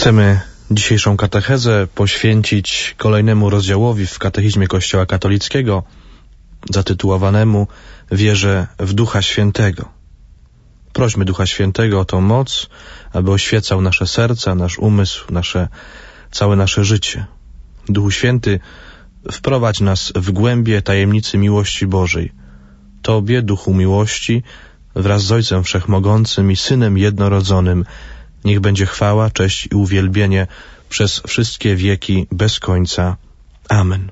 Chcemy dzisiejszą katechezę poświęcić kolejnemu rozdziałowi w katechizmie Kościoła katolickiego, zatytułowanemu Wierzę w Ducha Świętego. Prośmy Ducha Świętego o tą moc, aby oświecał nasze serca, nasz umysł, całe nasze życie. Duchu Święty, wprowadź nas w głębie tajemnicy miłości Bożej. Tobie, Duchu miłości, wraz z Ojcem Wszechmogącym i Synem Jednorodzonym, niech będzie chwała, cześć i uwielbienie przez wszystkie wieki bez końca. Amen.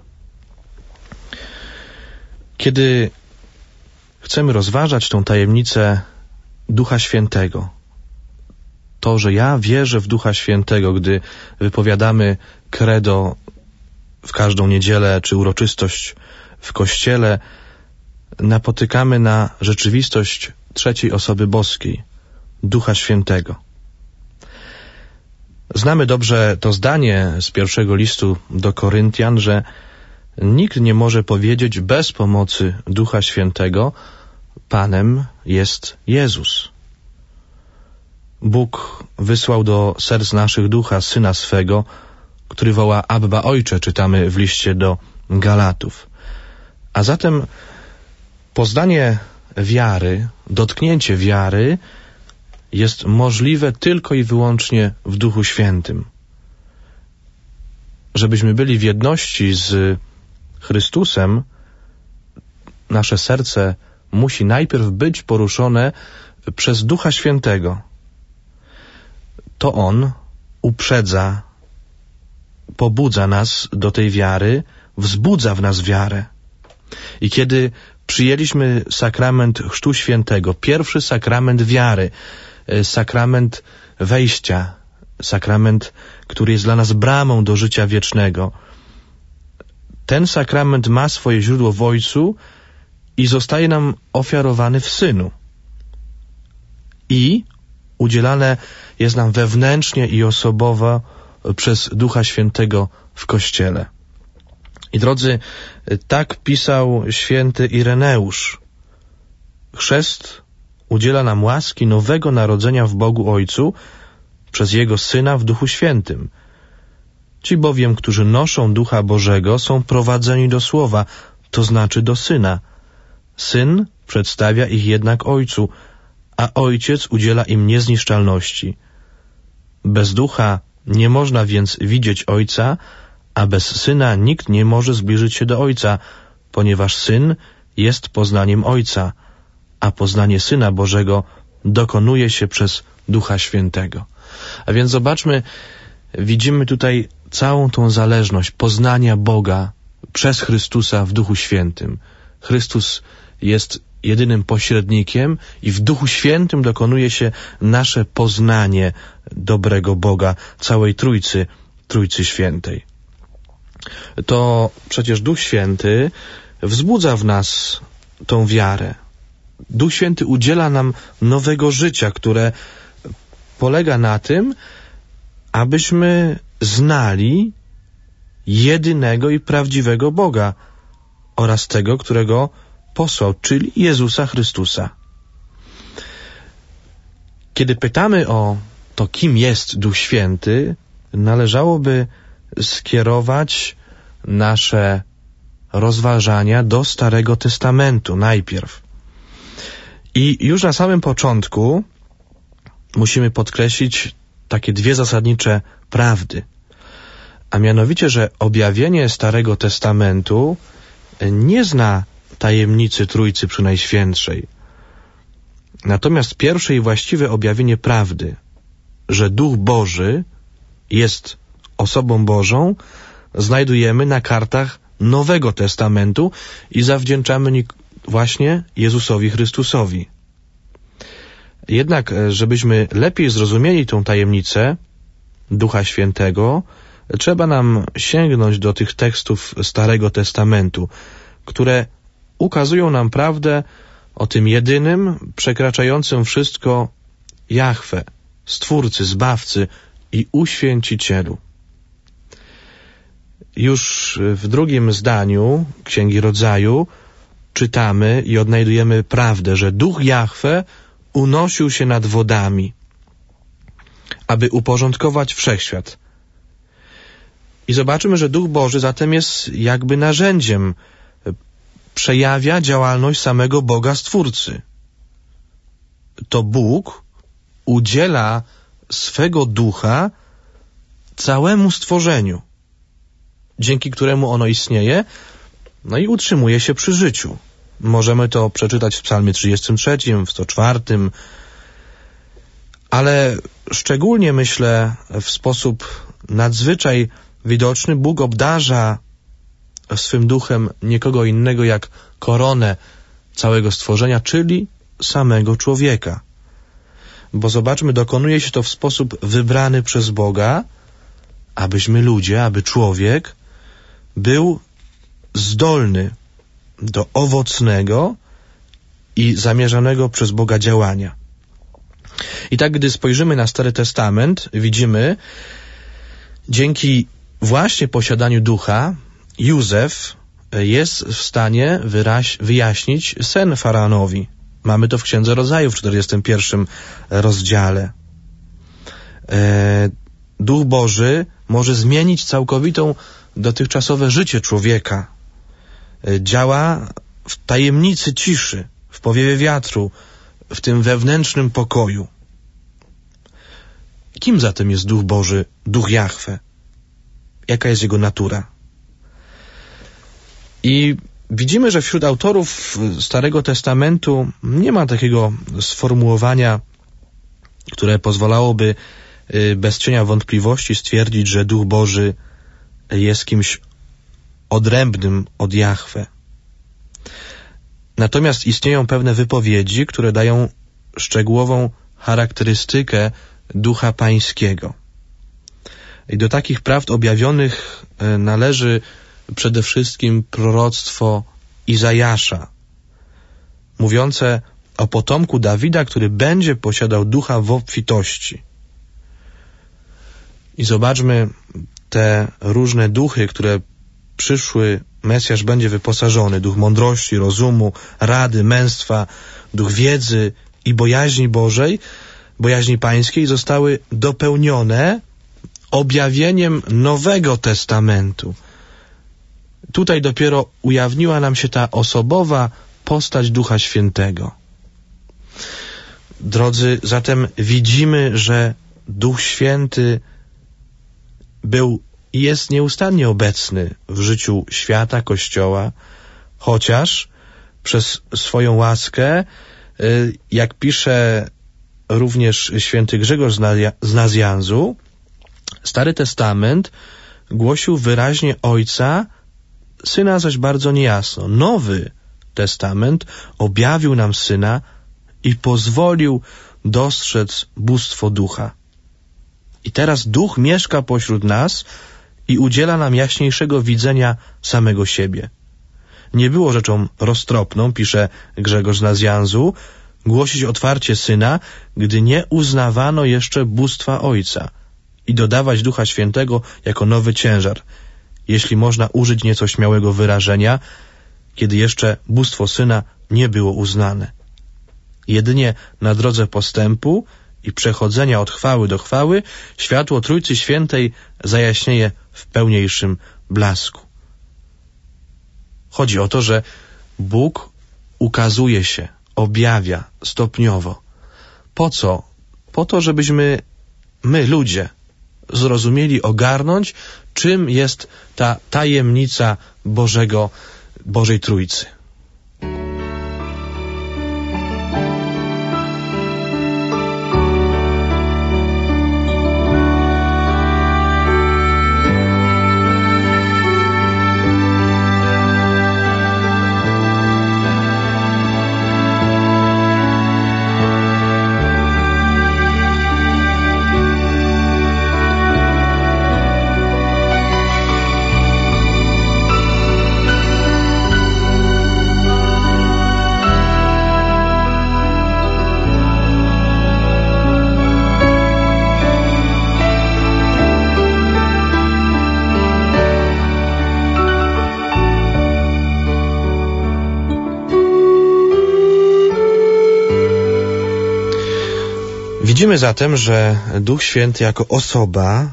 Kiedy chcemy rozważać tą tajemnicę Ducha Świętego, to, że ja wierzę w Ducha Świętego, gdy wypowiadamy credo w każdą niedzielę czy uroczystość w Kościele, napotykamy na rzeczywistość trzeciej osoby boskiej, Ducha Świętego. Znamy dobrze to zdanie z pierwszego listu do Koryntian, że nikt nie może powiedzieć bez pomocy Ducha Świętego: Panem jest Jezus. Bóg wysłał do serc naszych Ducha Syna swego, który woła Abba Ojcze, czytamy w liście do Galatów. A zatem poznanie wiary, dotknięcie wiary jest możliwe tylko i wyłącznie w Duchu Świętym. Żebyśmy byli w jedności z Chrystusem, nasze serce musi najpierw być poruszone przez Ducha Świętego. To On uprzedza, pobudza nas do tej wiary, wzbudza w nas wiarę. I kiedy przyjęliśmy sakrament Chrztu Świętego, pierwszy sakrament wiary, sakrament wejścia, sakrament, który jest dla nas bramą do życia wiecznego, ten sakrament ma swoje źródło w Ojcu i zostaje nam ofiarowany w Synu. I udzielane jest nam wewnętrznie i osobowo przez Ducha Świętego w Kościele. I drodzy, tak pisał święty Ireneusz. Chrzest udziela nam łaski nowego narodzenia w Bogu Ojcu przez Jego Syna w Duchu Świętym. Ci bowiem, którzy noszą Ducha Bożego, są prowadzeni do Słowa, to znaczy do Syna. Syn przedstawia ich jednak Ojcu, a Ojciec udziela im niezniszczalności. Bez Ducha nie można więc widzieć Ojca, a bez Syna nikt nie może zbliżyć się do Ojca, ponieważ Syn jest poznaniem Ojca, a poznanie Syna Bożego dokonuje się przez Ducha Świętego. A więc zobaczmy, widzimy tutaj całą tą zależność poznania Boga przez Chrystusa w Duchu Świętym. Chrystus jest jedynym pośrednikiem i w Duchu Świętym dokonuje się nasze poznanie dobrego Boga, całej Trójcy Świętej. To przecież Duch Święty wzbudza w nas tą wiarę. Duch Święty udziela nam nowego życia, które polega na tym, abyśmy znali jedynego i prawdziwego Boga oraz tego, którego posłał, czyli Jezusa Chrystusa. Kiedy pytamy o to, kim jest Duch Święty, należałoby skierować nasze rozważania do Starego Testamentu najpierw. I już na samym początku musimy podkreślić takie dwie zasadnicze prawdy. A mianowicie, że objawienie Starego Testamentu nie zna tajemnicy Trójcy Przynajświętszej. Natomiast pierwsze i właściwe objawienie prawdy, że Duch Boży jest osobą Bożą, znajdujemy na kartach Nowego Testamentu i zawdzięczamy właśnie Jezusowi Chrystusowi. Jednak, żebyśmy lepiej zrozumieli tą tajemnicę Ducha Świętego, trzeba nam sięgnąć do tych tekstów Starego Testamentu, które ukazują nam prawdę o tym jedynym, przekraczającym wszystko Jahwe, Stwórcy, Zbawcy i Uświęcicielu. Już w drugim zdaniu Księgi Rodzaju czytamy i odnajdujemy prawdę, że Duch Jahwe unosił się nad wodami. aby uporządkować wszechświat. I zobaczymy, że Duch Boży zatem jest jakby narzędziem, przejawia działalność samego Boga Stwórcy. To Bóg udziela swego ducha całemu stworzeniu, dzięki któremu ono istnieje, no i utrzymuje się przy życiu. Możemy to przeczytać w Psalmie 33, w 104, ale szczególnie, myślę, w sposób nadzwyczaj widoczny Bóg obdarza swym duchem nikogo innego jak koronę całego stworzenia, czyli samego człowieka. Bo zobaczmy, dokonuje się to w sposób wybrany przez Boga, abyśmy ludzie, aby człowiek był zdolny do owocnego i zamierzonego przez Boga działania. I tak, gdy spojrzymy na Stary Testament, widzimy, dzięki właśnie posiadaniu ducha, Józef jest w stanie wyjaśnić sen faraonowi. Mamy to w Księdze Rodzaju w 41 rozdziale. Duch Boży może zmienić całkowitą dotychczasowe życie człowieka. Działa w tajemnicy ciszy, w powiewie wiatru, w tym wewnętrznym pokoju. Kim zatem jest Duch Boży, Duch Jahwe? Jaka jest jego natura? I widzimy, że wśród autorów Starego Testamentu nie ma takiego sformułowania, które pozwalałoby bez cienia wątpliwości stwierdzić, że Duch Boży jest kimś odrębnym od Jahwe. Natomiast istnieją pewne wypowiedzi, które dają szczegółową charakterystykę Ducha Pańskiego. I do takich prawd objawionych należy przede wszystkim proroctwo Izajasza, mówiące o potomku Dawida, który będzie posiadał ducha w obfitości. I zobaczmy te różne duchy, które przyszły Mesjasz będzie wyposażony. Duch mądrości, rozumu, rady, męstwa, duch wiedzy i bojaźni Bożej, bojaźni Pańskiej zostały dopełnione objawieniem Nowego Testamentu. Tutaj dopiero ujawniła nam się ta osobowa postać Ducha Świętego. Drodzy, zatem widzimy, że Duch Święty był i jest nieustannie obecny w życiu świata, Kościoła, chociaż przez swoją łaskę, jak pisze również święty Grzegorz z Nazjanzu, Stary Testament głosił wyraźnie Ojca, Syna zaś bardzo niejasno. Nowy Testament objawił nam Syna i pozwolił dostrzec bóstwo Ducha. I teraz Duch mieszka pośród nas i udziela nam jaśniejszego widzenia samego siebie. Nie było rzeczą roztropną, pisze Grzegorz z Nazjanzu, głosić otwarcie Syna, gdy nie uznawano jeszcze bóstwa Ojca i dodawać Ducha Świętego jako nowy ciężar, jeśli można użyć nieco śmiałego wyrażenia, kiedy jeszcze bóstwo Syna nie było uznane. Jedynie na drodze postępu i przechodzenia od chwały do chwały światło Trójcy Świętej zajaśnieje w pełniejszym blasku. Chodzi o to, że Bóg ukazuje się, objawia stopniowo. Po co? Po to, żebyśmy my, ludzie, zrozumieli, ogarnąć, czym jest ta tajemnica Bożej Trójcy. Widzimy zatem, że Duch Święty jako osoba,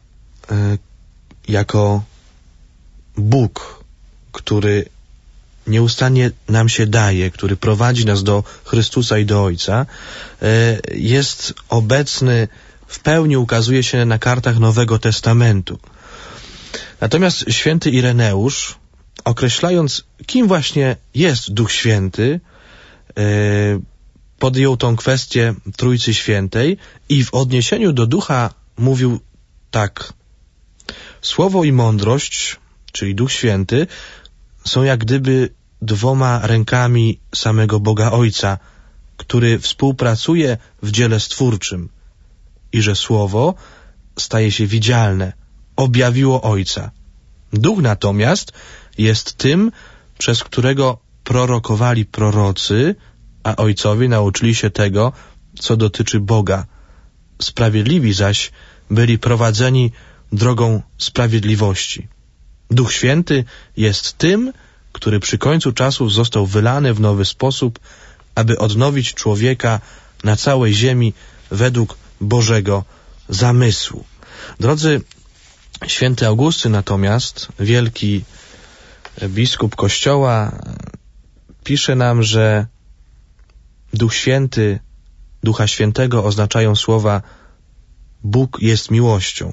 jako Bóg, który nieustannie nam się daje, który prowadzi nas do Chrystusa i do Ojca, jest obecny, w pełni ukazuje się na kartach Nowego Testamentu. Natomiast święty Ireneusz, określając, kim właśnie jest Duch Święty, podjął tą kwestię Trójcy Świętej i w odniesieniu do Ducha mówił tak: Słowo i mądrość, czyli Duch Święty, są jak gdyby dwoma rękami samego Boga Ojca, który współpracuje w dziele stwórczym i że Słowo staje się widzialne, objawiło Ojca. Duch natomiast jest tym, przez którego prorokowali prorocy, a ojcowie nauczyli się tego, co dotyczy Boga. Sprawiedliwi zaś byli prowadzeni drogą sprawiedliwości. Duch Święty jest tym, który przy końcu czasów został wylany w nowy sposób, aby odnowić człowieka na całej ziemi według Bożego zamysłu. Drodzy, święty Augustyn natomiast, wielki biskup Kościoła, pisze nam, że Duch Święty, Ducha Świętego oznaczają słowa Bóg jest miłością.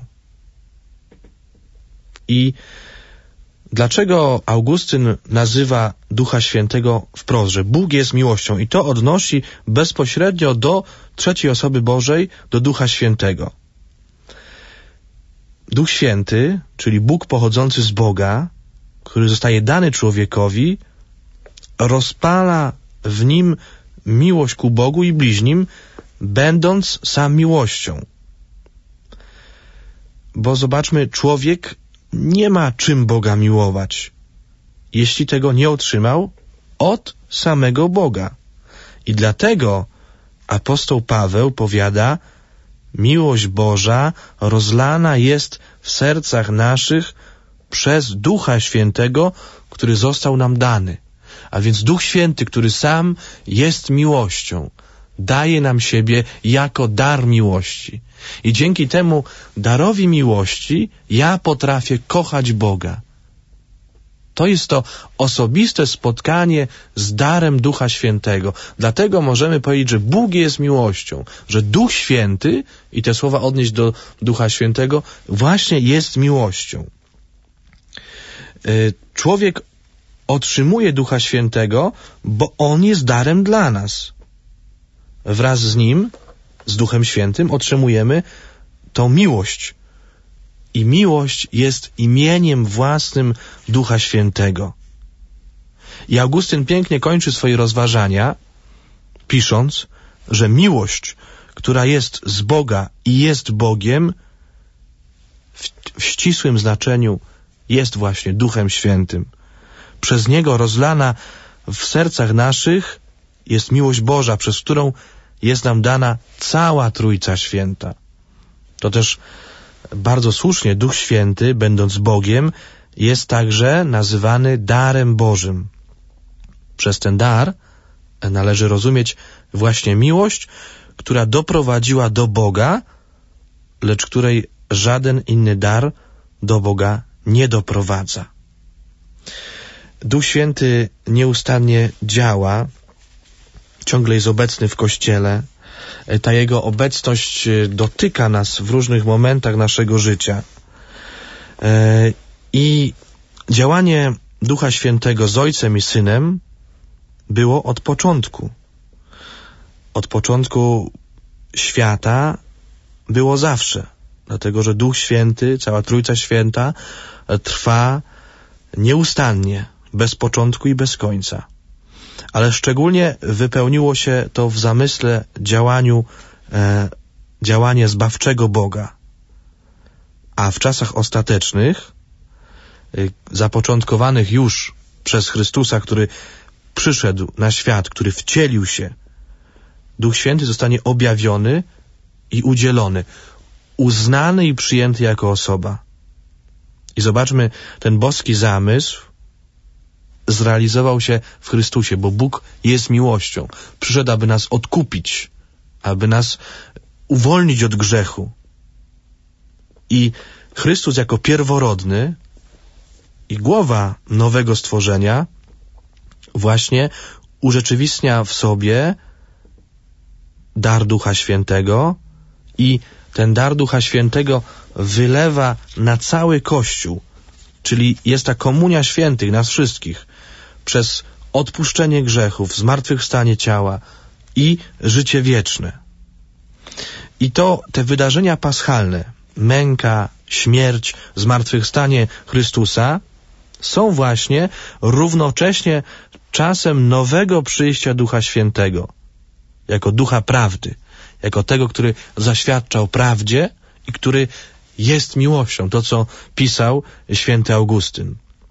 I dlaczego Augustyn nazywa Ducha Świętego wprost, że Bóg jest miłością? I to odnosi bezpośrednio do trzeciej osoby Bożej, do Ducha Świętego. Duch Święty, czyli Bóg pochodzący z Boga, który zostaje dany człowiekowi, rozpala w nim miłość ku Bogu i bliźnim, będąc sam miłością. Bo zobaczmy, człowiek nie ma czym Boga miłować, jeśli tego nie otrzymał od samego Boga. I dlatego apostoł Paweł powiada: miłość Boża rozlana jest w sercach naszych przez Ducha Świętego, który został nam dany. A więc Duch Święty, który sam jest miłością, daje nam siebie jako dar miłości. I dzięki temu darowi miłości ja potrafię kochać Boga. To jest to osobiste spotkanie z darem Ducha Świętego. Dlatego możemy powiedzieć, że Bóg jest miłością, że Duch Święty, i te słowa odnieść do Ducha Świętego, właśnie jest miłością. Człowiek otrzymuje Ducha Świętego, bo On jest darem dla nas. Wraz z Nim, z Duchem Świętym, otrzymujemy tą miłość. I miłość jest imieniem własnym Ducha Świętego. I Augustyn pięknie kończy swoje rozważania, pisząc, że miłość, która jest z Boga i jest Bogiem, w ścisłym znaczeniu jest właśnie Duchem Świętym. Przez Niego rozlana w sercach naszych jest miłość Boża, przez którą jest nam dana cała Trójca Święta. To też bardzo słusznie Duch Święty, będąc Bogiem, jest także nazywany darem Bożym. Przez ten dar należy rozumieć właśnie miłość, która doprowadziła do Boga, lecz której żaden inny dar do Boga nie doprowadza. Duch Święty nieustannie działa, ciągle jest obecny w Kościele. Ta Jego obecność dotyka nas w różnych momentach naszego życia. I działanie Ducha Świętego z Ojcem i Synem było od początku. Od początku świata było zawsze. Dlatego, że Duch Święty, cała Trójca Święta trwa nieustannie, bez początku i bez końca. Ale szczególnie wypełniło się to w zamyśle działanie zbawczego Boga. A w czasach ostatecznych, zapoczątkowanych już przez Chrystusa, który przyszedł na świat, który wcielił się, Duch Święty zostanie objawiony i udzielony, uznany i przyjęty jako osoba. I zobaczmy, ten boski zamysł zrealizował się w Chrystusie, bo Bóg jest miłością. Przyszedł, aby nas odkupić, aby nas uwolnić od grzechu. I Chrystus jako pierworodny i głowa nowego stworzenia właśnie urzeczywistnia w sobie dar Ducha Świętego i ten dar Ducha Świętego wylewa na cały Kościół, czyli jest ta komunia świętych nas wszystkich przez odpuszczenie grzechów, zmartwychwstanie ciała i życie wieczne. I to te wydarzenia paschalne, męka, śmierć, zmartwychwstanie Chrystusa są właśnie równocześnie czasem nowego przyjścia Ducha Świętego, jako Ducha Prawdy, jako tego, który zaświadcza o prawdzie i który jest miłością, to co pisał święty Augustyn.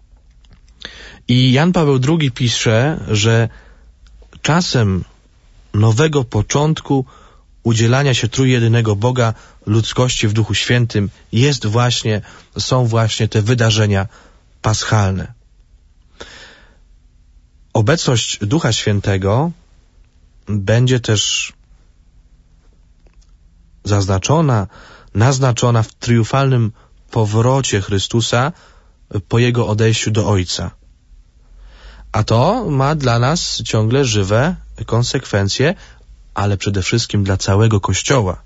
I Jan Paweł II pisze, że czasem nowego początku udzielania się trójjedynego Boga ludzkości w Duchu Świętym są właśnie te wydarzenia paschalne. Obecność Ducha Świętego będzie też naznaczona w triumfalnym powrocie Chrystusa po Jego odejściu do Ojca. A to ma dla nas ciągle żywe konsekwencje, ale przede wszystkim dla całego Kościoła.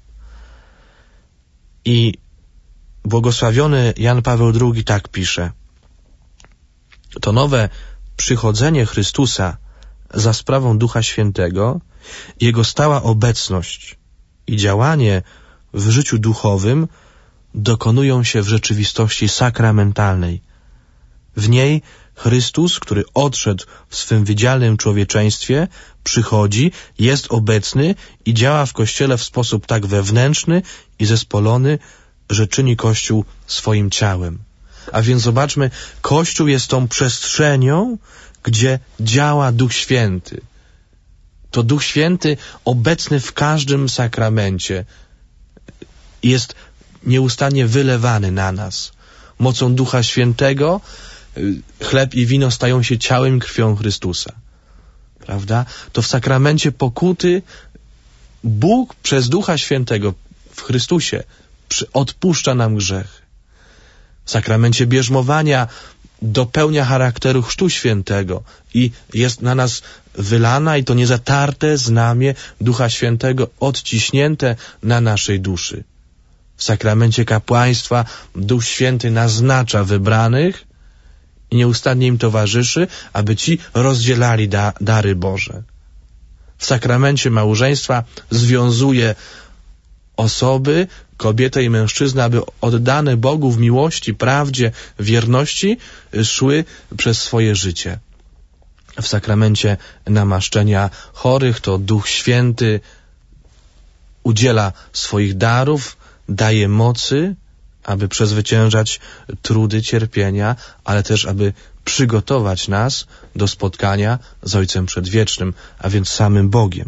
I błogosławiony Jan Paweł II tak pisze: to nowe przychodzenie Chrystusa za sprawą Ducha Świętego, Jego stała obecność i działanie w życiu duchowym dokonują się w rzeczywistości sakramentalnej. W niej Chrystus, który odszedł w swym widzialnym człowieczeństwie, przychodzi, jest obecny i działa w Kościele w sposób tak wewnętrzny i zespolony, że czyni Kościół swoim ciałem. A więc zobaczmy, Kościół jest tą przestrzenią, gdzie działa Duch Święty. To Duch Święty obecny w każdym sakramencie jest nieustannie wylewany na nas. Mocą Ducha Świętego chleb i wino stają się ciałem i krwią Chrystusa. Prawda? To w sakramencie pokuty Bóg przez Ducha Świętego w Chrystusie odpuszcza nam grzechy. W sakramencie bierzmowania dopełnia charakteru Chrztu Świętego i jest na nas wylana i to niezatarte znamie Ducha Świętego odciśnięte na naszej duszy. W sakramencie kapłaństwa Duch Święty naznacza wybranych i nieustannie im towarzyszy, aby ci rozdzielali dary Boże. W sakramencie małżeństwa związuje osoby, kobietę i mężczyznę, aby oddane Bogu w miłości, prawdzie, wierności szły przez swoje życie. W sakramencie namaszczenia chorych to Duch Święty udziela swoich darów, daje mocy, aby przezwyciężać trudy, cierpienia, ale też aby przygotować nas do spotkania z Ojcem Przedwiecznym, a więc samym Bogiem.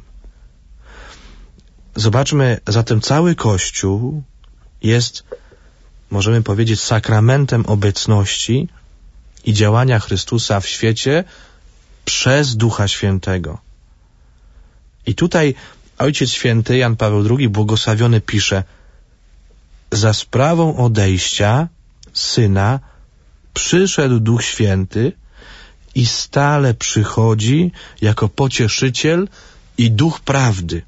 Zobaczmy, zatem cały Kościół jest, możemy powiedzieć, sakramentem obecności i działania Chrystusa w świecie przez Ducha Świętego. I tutaj Ojciec Święty Jan Paweł II błogosławiony pisze: za sprawą odejścia Syna przyszedł Duch Święty i stale przychodzi jako pocieszyciel i Duch prawdy.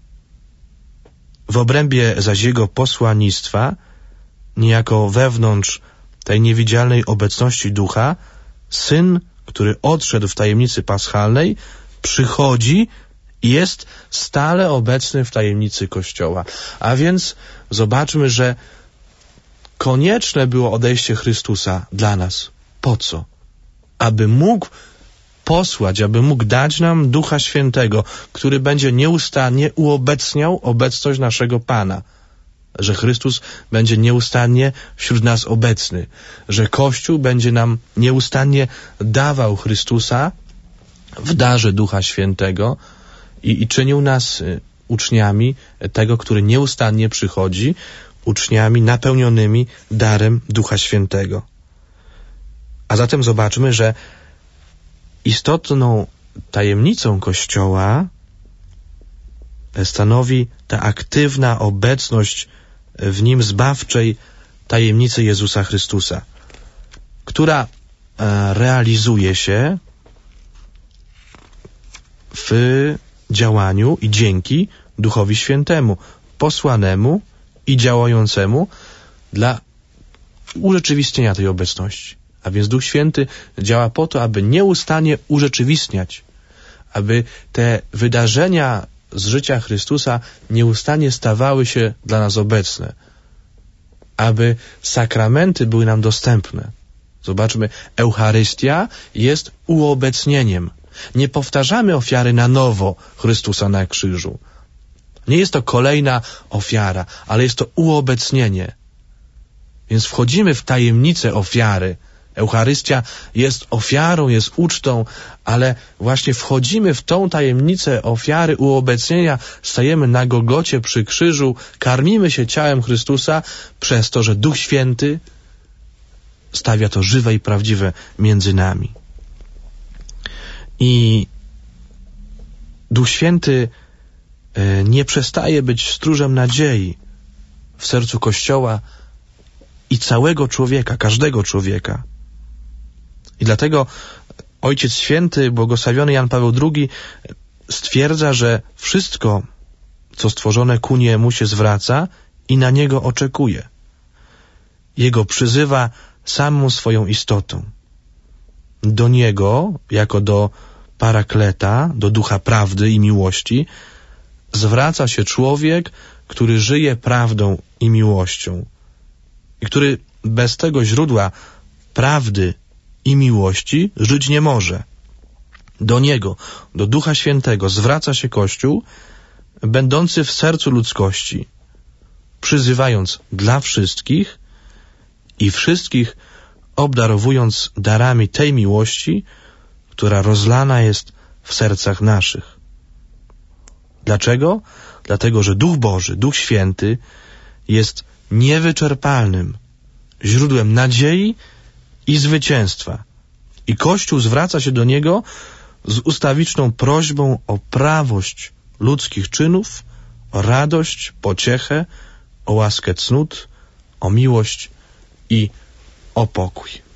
W obrębie zaś Jego posłannictwa, niejako wewnątrz tej niewidzialnej obecności Ducha, Syn, który odszedł w tajemnicy paschalnej, przychodzi i jest stale obecny w tajemnicy Kościoła. A więc zobaczmy, że konieczne było odejście Chrystusa dla nas. Po co? Aby mógł posłać, aby mógł dać nam Ducha Świętego, który będzie nieustannie uobecniał obecność naszego Pana. Że Chrystus będzie nieustannie wśród nas obecny. Że Kościół będzie nam nieustannie dawał Chrystusa w darze Ducha Świętego i czynił nas uczniami tego, który nieustannie przychodzi, uczniami napełnionymi darem Ducha Świętego. A zatem zobaczmy, że istotną tajemnicą Kościoła stanowi ta aktywna obecność w nim zbawczej tajemnicy Jezusa Chrystusa, która realizuje się w działaniu i dzięki Duchowi Świętemu, posłanemu i działającemu dla urzeczywistnienia tej obecności. A więc Duch Święty działa po to, aby nieustannie urzeczywistniać, aby te wydarzenia z życia Chrystusa nieustannie stawały się dla nas obecne, aby sakramenty były nam dostępne. Zobaczmy, Eucharystia jest uobecnieniem. Nie powtarzamy ofiary na nowo Chrystusa na krzyżu. Nie jest to kolejna ofiara, ale jest to uobecnienie. Więc wchodzimy w tajemnicę ofiary. Eucharystia jest ofiarą, jest ucztą, ale właśnie wchodzimy w tą tajemnicę ofiary, uobecnienia, stajemy na Golgocie przy krzyżu, karmimy się ciałem Chrystusa przez to, że Duch Święty stawia to żywe i prawdziwe między nami. I Duch Święty nie przestaje być stróżem nadziei w sercu Kościoła i całego człowieka, każdego człowieka. I dlatego Ojciec Święty, błogosławiony Jan Paweł II, stwierdza, że wszystko, co stworzone ku niemu, się zwraca i na niego oczekuje. Jego przyzywa samą swoją istotą. Do niego, jako do Parakleta, do Ducha Prawdy i Miłości, zwraca się człowiek, który żyje prawdą i miłością i który bez tego źródła prawdy i miłości żyć nie może. Do niego, do Ducha Świętego zwraca się Kościół, będący w sercu ludzkości, przyzywając dla wszystkich i wszystkich obdarowując darami tej miłości, która rozlana jest w sercach naszych. Dlaczego? Dlatego, że Duch Boży, Duch Święty jest niewyczerpalnym źródłem nadziei i zwycięstwa. I Kościół zwraca się do Niego z ustawiczną prośbą o prawość ludzkich czynów, o radość, pociechę, o łaskę cnót, o miłość i o pokój.